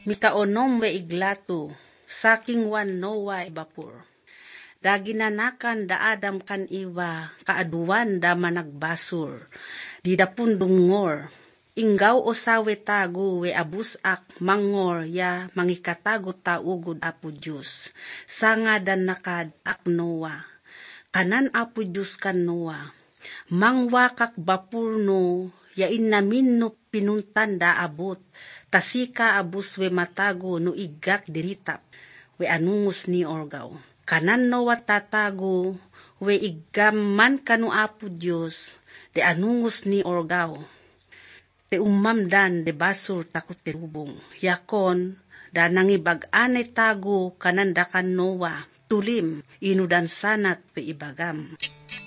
Mikaonom we iglato, saking wan Noah ibapur. Da ginanakan da Adam kan iwa, kaaduan da managbasur. Di da pundungor, inggaw o sawe tago we abusak mangor ya mangikatago taugod Apo Diyos. Sanga dan nakad ak Noah. Kanan Apo Diyos kan Noah. Mangwakak bapurno ya inamin no pinuntan da abot. Tasika abus we matago no igak diritap. We anungus ni orgaw. Kanan Noah tatago we iggaman kanu Apo Diyos. De anungus ni orgaw. Te umamdan de basur takot terubong. Yakon da nangibag-anay tago kanan da kan Noah. Tulim inudan sanat pe ibagam.